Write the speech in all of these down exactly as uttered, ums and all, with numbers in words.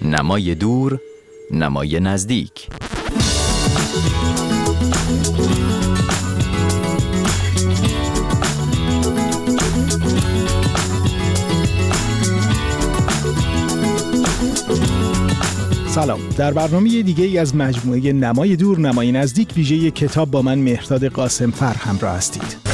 نمای دور، نمای نزدیک. سلام. در برنامه دیگه ای از مجموعه نمای دور نمای نزدیک ویژه کتاب با من مهرداد قاسمفر همراه هستید.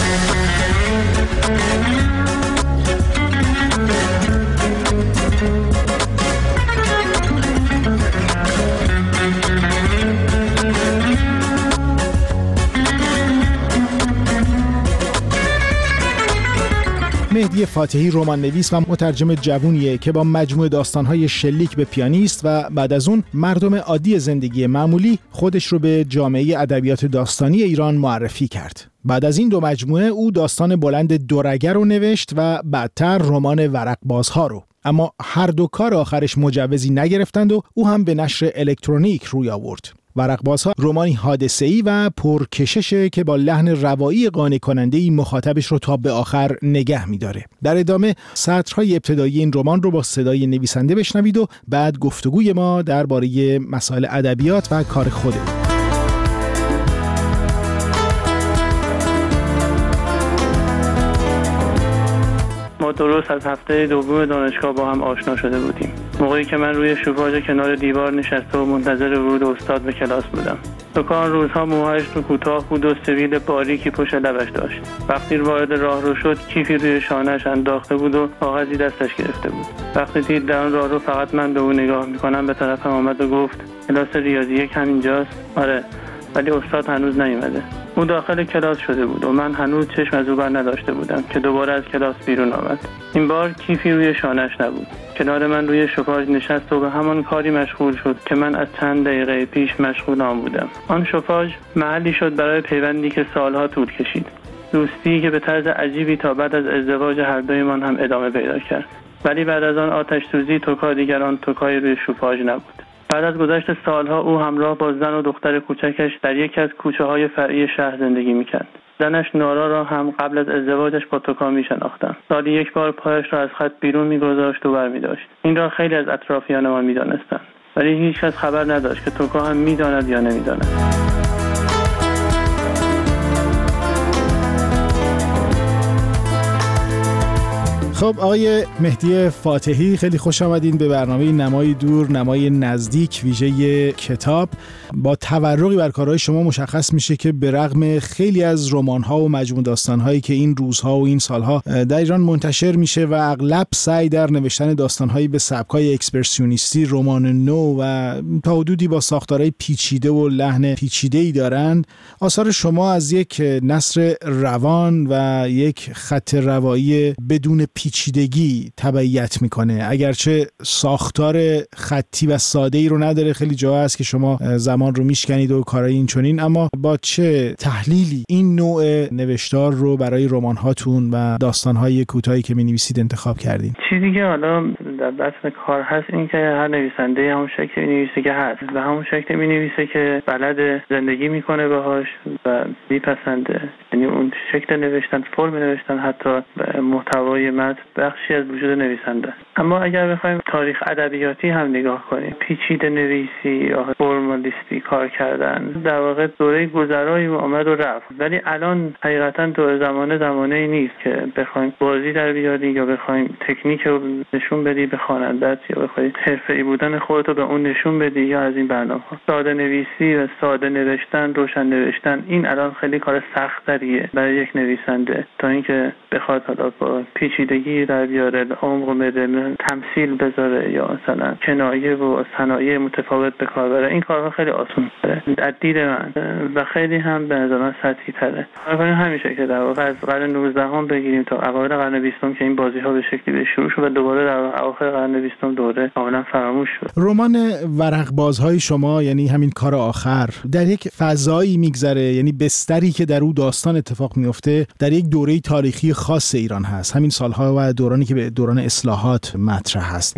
مهدی فاتحی رمان نویس و مترجم جوونیه که با مجموعه داستان‌های شلیک به پیانیست و بعد از اون مردم عادی زندگی معمولی خودش رو به جامعه ادبیات داستانی ایران معرفی کرد. بعد از این دو مجموعه او داستان بلند دورگر رو نوشت و بعدتر رمان ورقبازها رو. اما هر دو کار آخرش مجوزی نگرفتند و او هم به نشر الکترونیک روی آورد. ورقبازها رمانی حادثه‌ای و پرکششه که با لحن روایی قانع کننده‌ای مخاطبش رو تا به آخر نگه می‌داره. در ادامه سطرهای ابتدایی این رمان رو با صدای نویسنده بشنوید و بعد گفتگوی ما درباره مسائل ادبیات و کار خوده. ما درست از هفته دوم دانشگاه با هم آشنا شده بودیم. موقعی که من روی شوفاژ کنار دیوار نشسته و منتظر ورود استاد به کلاس بودم. توکان روزها موهایش رو کوتاه بود و سبیل باریکی پشت لبش داشت. وقتی وارد راهرو شد کیفی روی شانه‌اش انداخته بود و کاغذی دستش گرفته بود. وقتی دید در آن راهرو فقط من به او نگاه می‌کنم به طرفم آمد و گفت کلاس ریاضی یک همینجاست؟ آره، ولی استاد هنوز نیومده. او داخل کلاس شده بود و من هنوز چشم از او بر نداشته بودم که دوباره از کلاس بیرون آمد. این بار کیفی روی شانه‌اش نبود. کنار من روی شوفاژ نشست و به همان کاری مشغول شد که من از چند دقیقه پیش مشغول آن بودم. آن شوفاژ محلی شد برای پیوندی که سالها طول کشید. دوستی که به طرز عجیبی تا بعد از ازدواج هر دویمان هم ادامه پیدا کرد. ولی بعد از آن آتش سوزی توکا دیگر آن توکای روی شوفاژ نبود. بعد از گذشت سالها او همراه با زن و دختر کوچکش در یکی از کوچه‌های فرعی شهر زندگی می‌کرد. زنش نارا را هم قبل از ازدواجش با توکا می‌شناختم. سالی یک بار پایش را از خط بیرون می‌گذاشت و برمی‌داشت. این را خیلی از اطرافیانمان می‌دانستند، ولی هیچ کس خبر نداشت که توکا هم می‌داند یا نمی‌داند. خب آقای مهدی فاتحی، خیلی خوش آمدین به برنامه نمای دور نمای نزدیک ویژه کتاب. با تورقی بر کارهای شما مشخص میشه که به رغم خیلی از رمان‌ها و مجموع داستان‌هایی که این روزها و این سالها در ایران منتشر میشه و اغلب سعی در نوشتن داستان‌هایی به سبک‌های اکسپرسیونیستی، رمان نو و تا حدودی با ساختارهای پیچیده و لحن پیچیده‌ای دارند، آثار شما از یک نثر روان و یک خط روایی بدون پیچیدگی تبعیت میکنه. اگرچه ساختار خطی و ساده‌ای رو نداره، خیلی جا هست که شما زمان رو میشکنید و کارهای این چنین، اما با چه تحلیلی این نوع نوشتار رو برای رمان‌هاتون و داستان‌های کوتاهی که می‌نویسید انتخاب کردین؟ چیزی که حالا در بطن کار هست این که هر نویسنده همون شکل می‌نویسه که هست و همون شکل می‌نویسه که بلد زندگی میکنه باهاش و میپسنده. یعنی اون شکل نوشتن، فرم نوشتن، حتی محتوای متن بخشی از وجود نویسنده. اما اگر بخوایم تاریخ ادبیاتی هم نگاه کنیم، پیچیده نویسی یا فرمالیستی کار کردن در واقع دوره گذرایی آمد و رفت، ولی الان حقیقتا دوره زمانه زمانه‌ای نیست که بخوایم بازی در بیاری یا بخوایم تکنیک رو نشون بدی به خواننده‌ات یا بخوای حرفه‌ای بودن خودت رو به اون نشون بدی یا از این برنامه‌ها. ساده نویسی و ساده نوشتن، روشن نوشتن، این الان خیلی کار سخت‌تریه برای یک نویسنده تا اینکه بخواد حالا با پیچیدگی در بیاره، عمق بده، تمثیل بذاره یا مثلا کنایه و صنایع متفاوت به کار بره. این کارها خیلی آسان تره از دید من و خیلی هم به نظر من سطحی تره. حالا همیشه که در واقع از قرن نوزدهم بگیریم تا اوایل قرن بیستم که این بازی ها به شکلی به شروع شد و دوباره در اواخر قرن بیستم دوره کاملا فراموش شد. رمان ورقبازهای شما، یعنی همین کار آخر، در یک فضایی میگذره، یعنی بستری که در اون داستان اتفاق میفته در یک دوره تاریخی خاص ایران هست، همین سالها و دورانی که به دوران اصلاحات مطرح هست.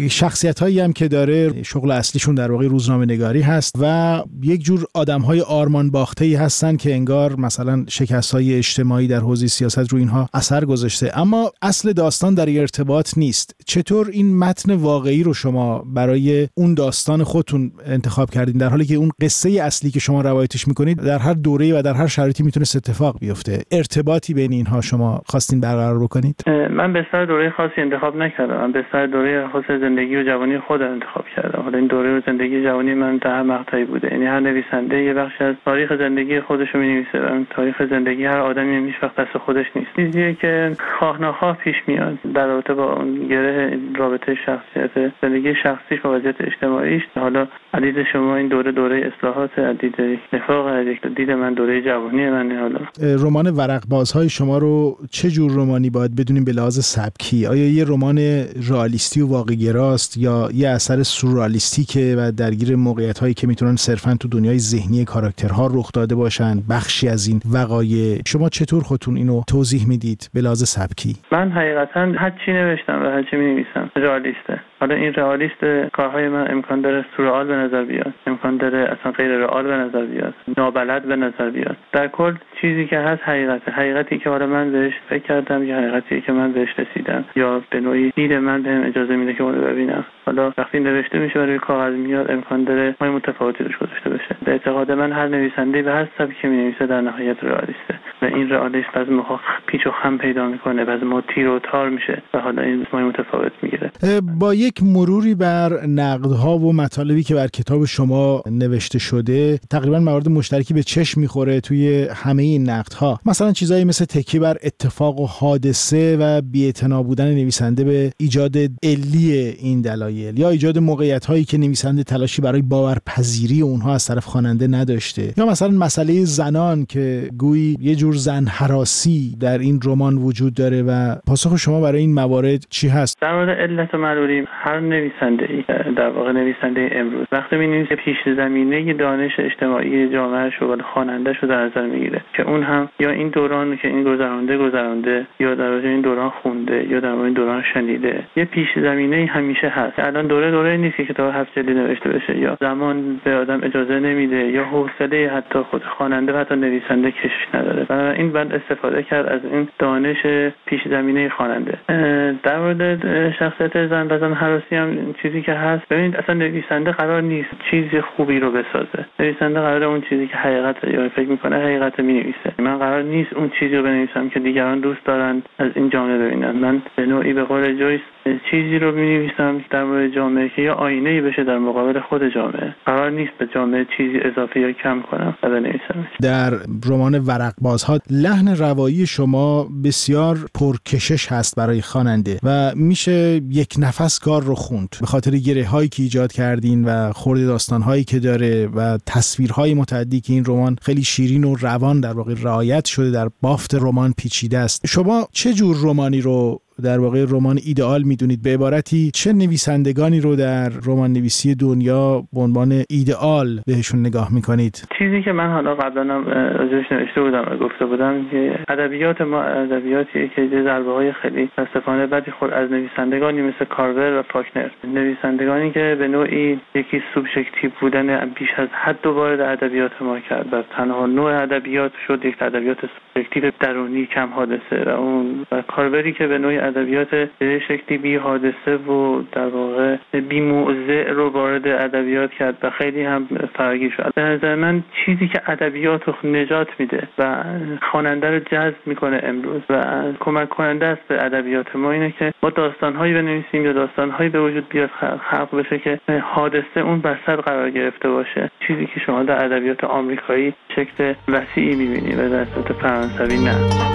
شخصیت‌هایی هم که داره شغل اصلیشون در واقع روزنامه‌نگاری هست و یک جور آدم‌های آرمان باخته‌ای هستن که انگار مثلا شکست‌های اجتماعی در حوزه سیاست رو اینها اثر گذاشته، اما اصل داستان در ارتباط نیست. چطور این متن واقعی رو شما برای اون داستان خودتون انتخاب کردین، در حالی که اون قصه اصلی که شما روایتش میکنید در هر دوره‌ای و در هر شرایطی میتونه اتفاق بیفته؟ ارتباطی بین اینها شما خواستین برقرار بکنید؟ من به سر دوره خاصی انتخاب نکردم. من به سر دوره خاص زندگی و جوانی خودم انتخاب کردم. حالا این دوره زندگی جوانی من در هر مقطعی بوده. یعنی هر نویسنده یه بخش از تاریخ زندگی خودش رو می‌نویسه. اون تاریخ زندگی هر آدمی هیچ وقت دست خودش نیست. چیزیه که خواه نخواه پیش میاد در رابطه با اون گره رابطه شخصیت زندگی شخصیش با وضعیت اجتماعیش. حالا عدید شما این دوره دوره اصلاحات، عدید نفاق، دید من دوره جوانی من. حالا رمان ورقبازهای شما رو چه جور رمانی باید بدونیم به لحاظ سبکی؟ آیا یه رمان رئالیستی و واقع‌گراست یا یه اثر سورئالیستیکه و درگیر موقعیت‌هایی که میتونن صرفاً تو دنیای ذهنی کاراکترها رخ داده باشن، بخشی از این وقایع؟ شما چطور خودتون اینو توضیح میدید به لحاظ سبکی؟ من حقیقتاً هر چی نوشتم و هر چی می‌نویسم رئالیسته. حالا این رئالیست کارهای من امکان داره سورئال به نظر بیاد، امکان داره اصلا غیر رئال به نظر بیاد، نابلد به نظر بیاد. در کل چیزی که هست حقیقته، حقیقتی که حالا من بهش فکر کردم یا حقیقتی که من بهش رسیدم یا به نوعی دید من بهم اجازه میده که اونو ببینم. حالا وقتی نوشته میشه و روی کاغذ میاد امکان داره های متفاوتی روش گذاشته بشه. به اعتقاد من هر نویسنده به هر سبکی که مینویسه در نهایت رئالیسته و این رئالیست از ما پیچ و خم پیدا میکنه، بعضی ما تیر و تار میشه و حالا این های متفاوت میگیره. با یک مروری بر نقدها و مطالبی که بر کتاب شما نوشته شده، تقریبا موارد مشترکی به چشم میخوره توی همه این نقدها. مثلا چیزایی مثل تکیه بر اتفاق و حادثه و بی‌اعتنا بودن نویسنده به ایجاد علی این دلایل، یا ایجاد موقعیت‌هایی که نویسنده تلاشی برای باورپذیری اونها از طرف خواننده نداشته، یا مثلا مسئله زنان که گویی یه جور زن هراسی در این رمان وجود داره و پاسخ شما برای این موارد چی هست؟ در مورد علت معلولیم، هر نویسنده‌ای در واقع نویسنده امروز وقتی می‌نویسه پیش زمینه دانش اجتماعی جامعه‌اش و خواننده‌اش رو در نظر میگیره که اون هم یا این دوران که این گذرانده گذرانده یا در واقع این دوران خونده یا در این دوران شنیده، یه پیش زمینه همیشه هست. الان دوره دوره نیست که کتاب هفت جلدی نوشته بشه، یا زمان به آدم اجازه نمیده یا حوصله حتی خود خواننده و حتی نویسنده کشش نداره. بنابراین باید استفاده کرد از این دانش پیش زمینه خواننده. در مورد شخصیت زن و زن هراسی هم چیزی که هست، ببینید اصلا نویسنده قرار نیست چیز خوبی رو بسازه. نویسنده قراره اون چیزی که حقیقت یا فکر میکنه حقیقت مینویسه. من قرار نیست اون چیزی رو بنویسم که دیگران دوست دارن از این جامعه ببینن. من به نوعی به قول جویس چیزی رو می‌نویسم در مورد جامعه که یا آینه‌ای بشه در مقابل خود جامعه. قرار نیست به جامعه چیزی اضافه یا کم کنم و بنویسم. در رمان ورقبازها لحن روایی شما بسیار پرکشش هست برای خواننده و میشه یک نفس کار رو خوند به خاطر گره‌هایی که ایجاد کردین و خورد داستان‌هایی که داره و تصویرهای متعددی که این رمان خیلی شیرین و روان در واقع رعایت شده، در بافت رمان پیچیده است. شما چه جور رمانی رو در واقع رمان ایدئال میدونید؟ به عبارتی چه نویسندگانی رو در رمان نویسی دنیا به عنوان ایدئال بهشون نگاه میکنید؟ چیزی که من حالا قبلا هم ازش نوشته بودم و گفته بودم که ادبیات ما ادبیاتیه که ضربه‌های خیلی متاسفانه بدی خود از نویسندگانی مثل کارور و فاکنر، نویسندگانی که به نوعی یکی سوبژکتیو بودن بیش از حد وارد ادبیات ما کرد و تنها نوع ادبیات شد یک ادبیات سوبژکتیو درونی کم حادثه و اون و کاربری که به نوعی ادبیات به شکلی بی حادثه و در واقع بی موضع رو وارد ادبیات کرد و خیلی هم فراگیر شد. به نظر من چیزی که ادبیات رو نجات میده و خواننده رو جذب میکنه امروز و کمک کننده است به ادبیات ما اینه که ما داستان‌هایی بنویسیم یا داستان‌هایی به وجود بیاد خلق بشه که حادثه اون بسط قرار گرفته باشه، چیزی که شما در ادبیات آمریکایی شکل وسیعی می‌بینید و در ادبیات فرانسوی نه.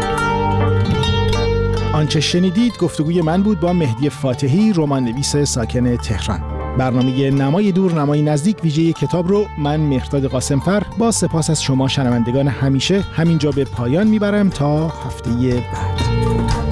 آنچه شنیدید گفتگوی من بود با مهدی فاتحی، رمان‌نویس ساکن تهران. برنامه نمای دور نمای نزدیک ویژه کتاب رو من مهرداد قاسمفر با سپاس از شما شنوندگان همیشه همینجا به پایان میبرم تا هفته بعد.